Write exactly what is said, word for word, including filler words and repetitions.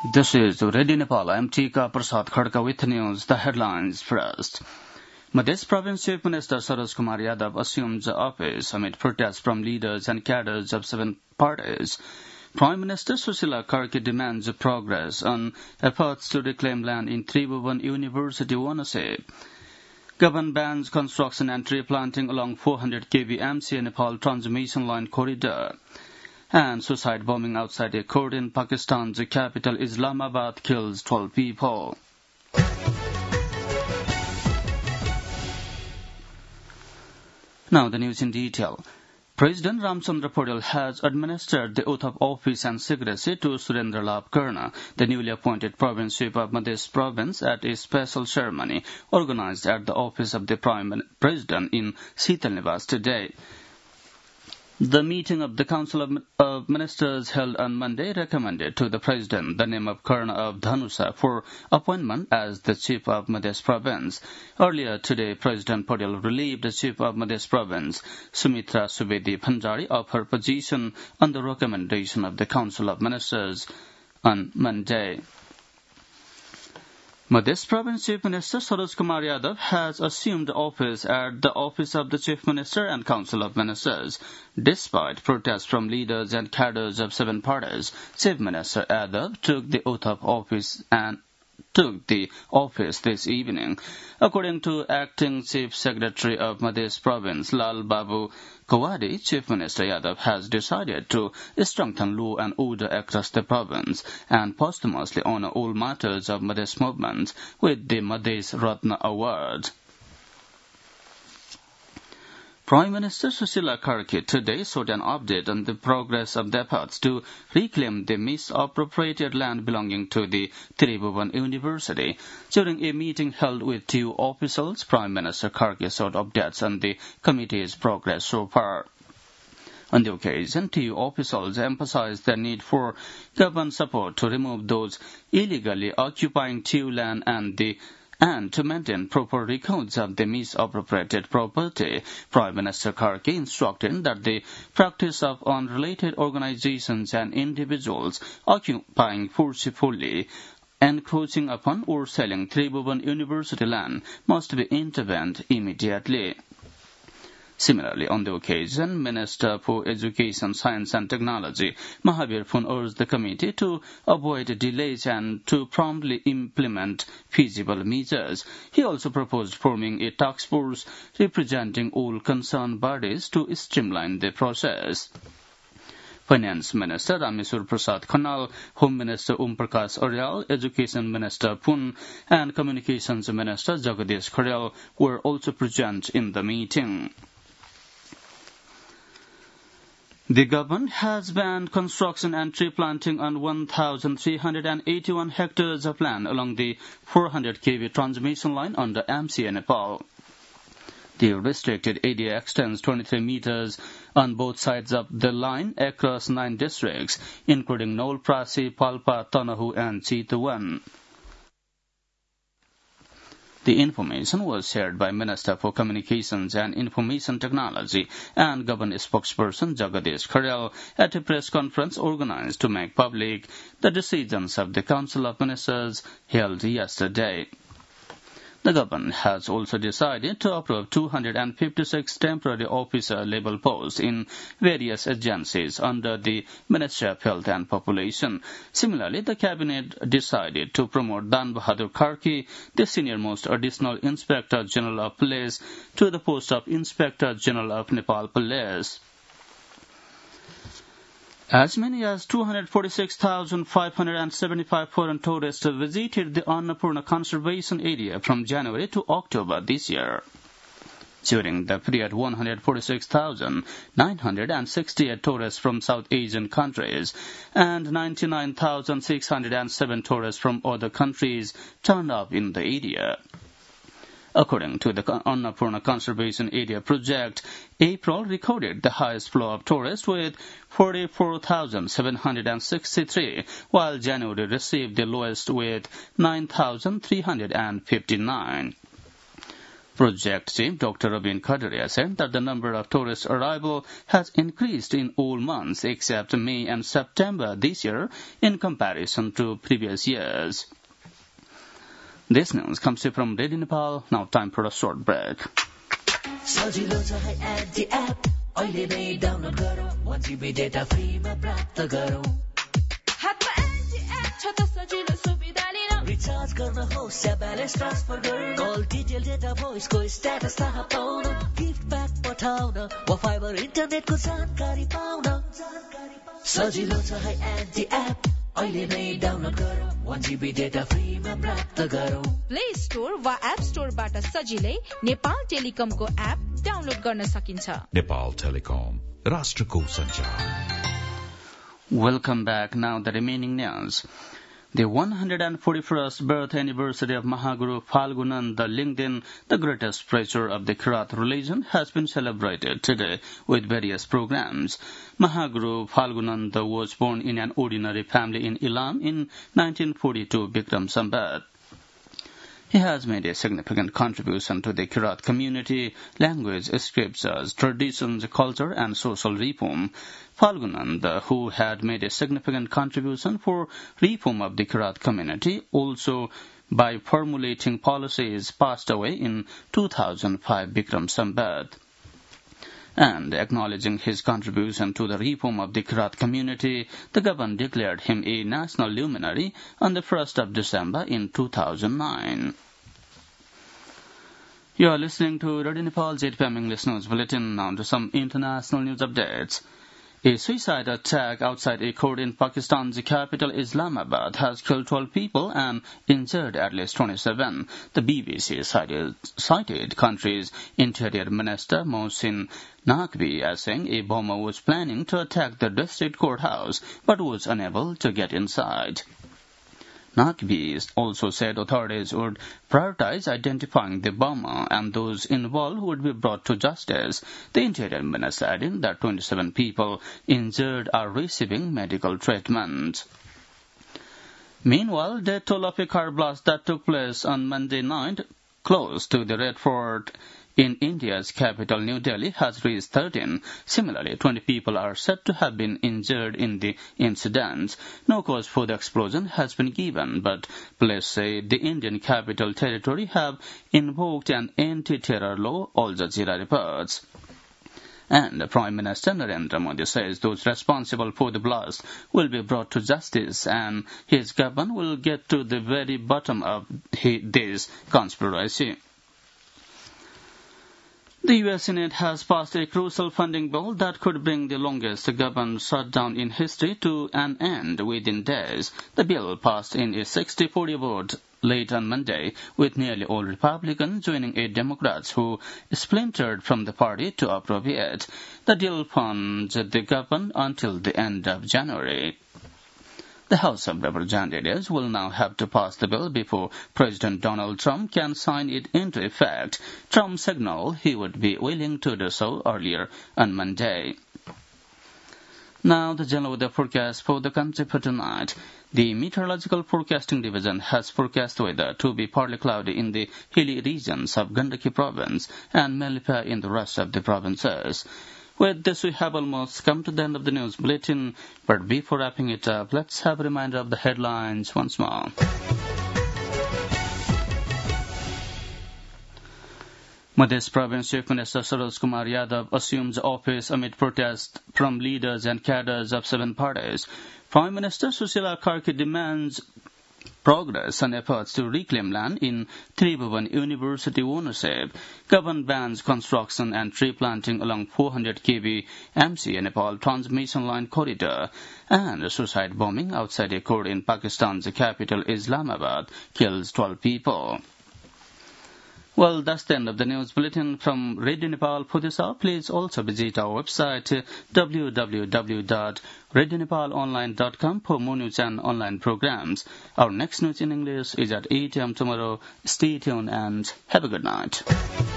This is Radio Nepal. I'm Tika Prasad Khadka with news. The headlines first. Madhya Province Chief Minister Saroj Kumar Yadav assumes office amid protests from leaders and cadres of seven parties. Prime Minister Susila Karki demands progress on efforts to reclaim land in Tribhuvan University Wanase. Government bans construction and tree planting along four hundred kilovolt M C A Nepal transmission line corridor. And suicide bombing outside a court in Pakistan's capital Islamabad kills twelve people. Now the news in detail. President Ramchandra Paudel has administered the oath of office and secrecy to Surendra Lal Karna, the newly appointed province chief of Madhya Province, at a special ceremony organized at the office of the Prime President in Sital Niwas today. The meeting of the Council of, of Ministers held on Monday recommended to the President the name of Karna of Dhanusa for appointment as the Chief of Madhya Province. Earlier today, President Paudel relieved the Chief of Madhya Province, Sumitra Subedi Bhandari, of her position on the recommendation of the Council of Ministers on Monday. Madhya Province Chief Minister Saroj Kumar Yadav has assumed office at the office of the Chief Minister and Council of Ministers. Despite protests from leaders and cadres of seven parties, Chief Minister Yadav took the oath of office and took the office this evening. According to Acting Chief Secretary of Madhya Province, Lal Babu Kawadi, Chief Minister Yadav has decided to strengthen law and order across the province and posthumously honor all matters of Madhya movement with the Madhya Ratna Award. Prime Minister Susila Karki today sought an update on the progress of the efforts to reclaim the misappropriated land belonging to the Tribhuvan University. During a meeting held with T U officials, Prime Minister Karki sought updates on the committee's progress so far. On the occasion, T U officials emphasized the need for government support to remove those illegally occupying T U land and the and to maintain proper records of the misappropriated property. Prime Minister Karki instructed that the practice of unrelated organizations and individuals occupying forcefully, encroaching upon or selling Tribhuvan University land must be intervened immediately. Similarly, on the occasion, Minister for Education, Science and Technology, Mahavir Phun, urged the committee to avoid delays and to promptly implement feasible measures. He also proposed forming a task force representing all concerned bodies to streamline the process. Finance Minister Rameswar Prasad Khanal, Home Minister Om Prakash Aryal, Education Minister Pun, and Communications Minister Jagadish Kharel were also present in the meeting. The government has banned construction and tree planting on one thousand three hundred eighty-one hectares of land along the four hundred kilovolt transmission line under M C A Nepal. The restricted area extends twenty-three meters on both sides of the line across nine districts, including Nolprasi, Palpa, Tanahu, and Chitwan. The information was shared by Minister for Communications and Information Technology and Government spokesperson Jagadish Kharel at a press conference organized to make public the decisions of the Council of Ministers held yesterday. The government has also decided to approve two hundred fifty-six temporary officer-level posts in various agencies under the Ministry of Health and Population. Similarly, the cabinet decided to promote Dan Bahadur Karki, the senior-most additional Inspector General of Police, to the post of Inspector General of Nepal Police. As many as two hundred forty-six thousand five hundred seventy-five foreign tourists visited the Annapurna Conservation Area from January to October this year. During the period, one hundred forty-six thousand nine hundred sixty-eight tourists from South Asian countries and ninety-nine thousand six hundred seven tourists from other countries turned up in the area. According to the Annapurna Conservation Area project, April recorded the highest flow of tourists with forty-four thousand seven hundred sixty-three, while January received the lowest with nine thousand three hundred fifty-nine. Project Chief Doctor Rabin Khadaria said that the number of tourist arrival has increased in all months except May and September this year in comparison to previous years. This news comes to you from Radio Nepal. Now time for a short break. सजिलो छ है anti app अहिले नै download गरौँ one G B data फ्रीमा प्राप्त गरौँ हातमा एन्टी एप छ त सजिलो सुविधा लिन रिचार्ज गर्न होस् या ब्यालेन्स ट्रान्सफर गर्न कल डिटेल डेटा भोइसको स्ट्याटस थाहा पाउन गिफ्ट ब्याक पठाउन वा फाइबर इन्टरनेटको जानकारी पाउन सजिलो छ है एन्टी एप अहिले नै डाउनलोड गरौँ one G B डेटा फ्रीमा प्राप्त गरौँ प्ले स्टोर वा एप स्टोरबाट सजिलै नेपाल टेलिकमको एप डाउनलोड गर्न सकिन्छ नेपाल टेलिकम राष्ट्रको सञ्चार Welcome back. Now the remaining news. The one hundred forty-first birth anniversary of Mahaguru Phalgunanda Lingden, the greatest preacher of the Kirat religion, has been celebrated today with various programs. Mahaguru Phalgunanda was born in an ordinary family in Ilam in nineteen forty-two Bikram Sambat. He has made a significant contribution to the Kirat community, language, scriptures, traditions, culture, and social reform. Phalgunanda, who had made a significant contribution for reform of the Kirat community, also by formulating policies, passed away in two thousand five Bikram Sambat. And acknowledging his contribution to the reform of the Kirat community, the government declared him a national luminary on the first of December in two thousand nine. You are listening to Radio Nepal's eight P M English News Bulletin. Now to some international news updates. A suicide attack outside a court in Pakistan's capital Islamabad has killed twelve people and injured at least twenty-seven. The B B C cited, cited country's Interior Minister Mohsin Naqvi as saying a bomber was planning to attack the district courthouse but was unable to get inside. Naqvi also said authorities would prioritize identifying the bomber and those involved would be brought to justice. The Interior Minister added that twenty-seven people injured are receiving medical treatment. Meanwhile, death toll of a car blast that took place on Monday night close to the Red Fort in India's capital, New Delhi, has reached thirteen. Similarly, twenty people are said to have been injured in the incident. No cause for the explosion has been given, but police say the Indian Capital Territory have invoked an anti-terror law, Al Jazeera reports. And Prime Minister Narendra Modi says those responsible for the blast will be brought to justice and his government will get to the very bottom of this conspiracy. The U S Senate has passed a crucial funding bill that could bring the longest government shutdown in history to an end within days. The bill passed in a sixty forty vote late on Monday, with nearly all Republicans joining a Democrats who splintered from the party to approve it. The deal funds the government until the end of January. The House of Representatives will now have to pass the bill before President Donald Trump can sign it into effect. Trump signaled he would be willing to do so earlier on Monday. Now the general weather forecast for the country for tonight. The Meteorological Forecasting Division has forecast weather to be partly cloudy in the hilly regions of Gandaki province and mainly fair in the rest of the provinces. With this, we have almost come to the end of the news bulletin, but before wrapping it up, let's have a reminder of the headlines once more. Madhya Province Chief Minister Saroj Kumar Yadav assumes office amid protest from leaders and cadres of seven parties. Prime Minister Sushila Karki demands progress and efforts to reclaim land in Tribhuvan University ownership. Government bans construction and tree planting along four hundred kilovolt M C A Nepal transmission line corridor. And suicide bombing outside a court in Pakistan's capital Islamabad kills twelve people. Well, that's the end of the news bulletin from Radio Nepal for this hour. Please also visit our website w w w dot radio nepal online dot com for more news and online programs. Our next news in English is at eight a m tomorrow. Stay tuned and have a good night.